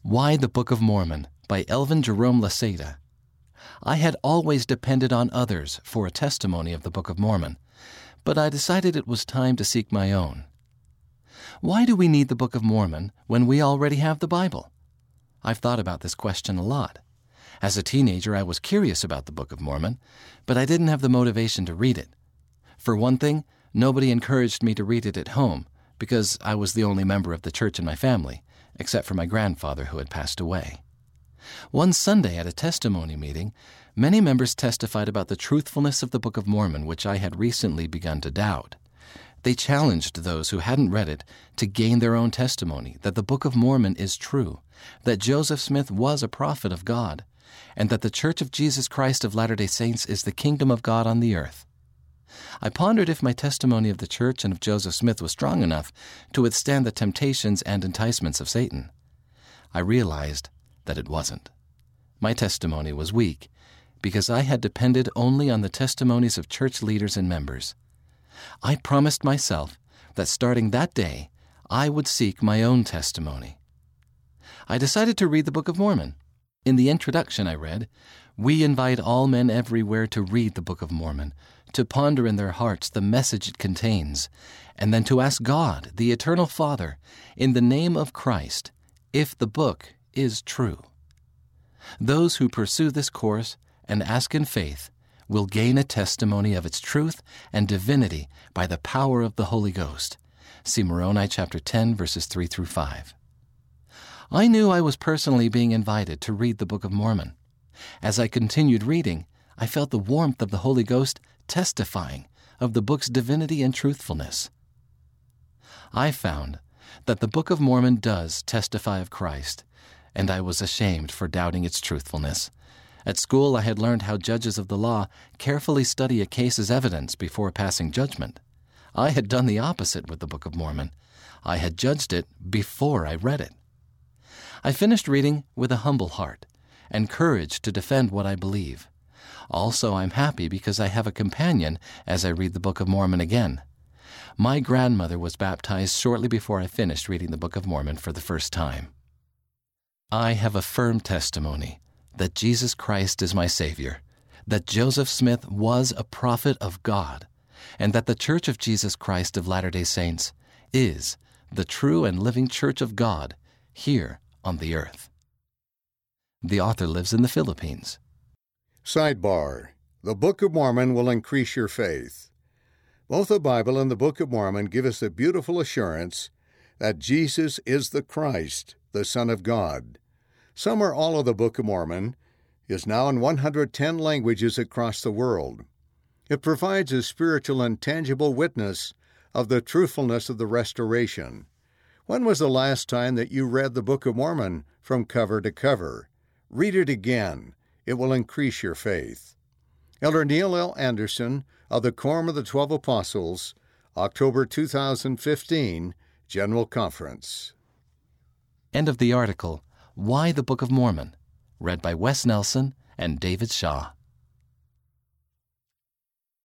Why the Book of Mormon by Elvin Jerome Laseta. I had always depended on others for a testimony of the Book of Mormon, but I decided it was time to seek my own. Why do we need the Book of Mormon when we already have the Bible? I've thought about this question a lot. As a teenager, I was curious about the Book of Mormon, but I didn't have the motivation to read it. For one thing, nobody encouraged me to read it at home because I was the only member of the church in my family, except for my grandfather who had passed away. One Sunday at a testimony meeting, many members testified about the truthfulness of the Book of Mormon, which I had recently begun to doubt. They challenged those who hadn't read it to gain their own testimony that the Book of Mormon is true, that Joseph Smith was a prophet of God, and that the Church of Jesus Christ of Latter-day Saints is the kingdom of God on the earth. I pondered if my testimony of the church and of Joseph Smith was strong enough to withstand the temptations and enticements of Satan. I realized that it wasn't. My testimony was weak because I had depended only on the testimonies of church leaders and members. I promised myself that starting that day, I would seek my own testimony. I decided to read the Book of Mormon. In the introduction I read, "We invite all men everywhere to read the Book of Mormon, to ponder in their hearts the message it contains, and then to ask God, the Eternal Father, in the name of Christ, if the book is true. Those who pursue this course and ask in faith will gain a testimony of its truth and divinity by the power of the Holy Ghost." See Moroni chapter 10, verses 3 through 5. I knew I was personally being invited to read the Book of Mormon. As I continued reading, I felt the warmth of the Holy Ghost testifying of the book's divinity and truthfulness. I found that the Book of Mormon does testify of Christ, and I was ashamed for doubting its truthfulness. At school, I had learned how judges of the law carefully study a case's evidence before passing judgment. I had done the opposite with the Book of Mormon. I had judged it before I read it. I finished reading with a humble heart and courage to defend what I believe. Also, I'm happy because I have a companion as I read the Book of Mormon again. My grandmother was baptized shortly before I finished reading the Book of Mormon for the first time. I have a firm testimony that Jesus Christ is my Savior, that Joseph Smith was a prophet of God, and that the Church of Jesus Christ of Latter-day Saints is the true and living Church of God here on the earth. The author lives in the Philippines. Sidebar: The Book of Mormon will increase your faith. Both the Bible and the Book of Mormon give us a beautiful assurance that Jesus is the Christ, the Son of God. Some or all of the Book of Mormon is now in 110 languages across the world. It provides a spiritual and tangible witness of the truthfulness of the restoration. When was the last time that you read the Book of Mormon from cover to cover? Read it again. It will increase your faith. Elder Neil L. Anderson of the Quorum of the 12 Apostles, October 2015, General Conference. End of the article, Why the Book of Mormon, read by Wes Nelson and David Shaw.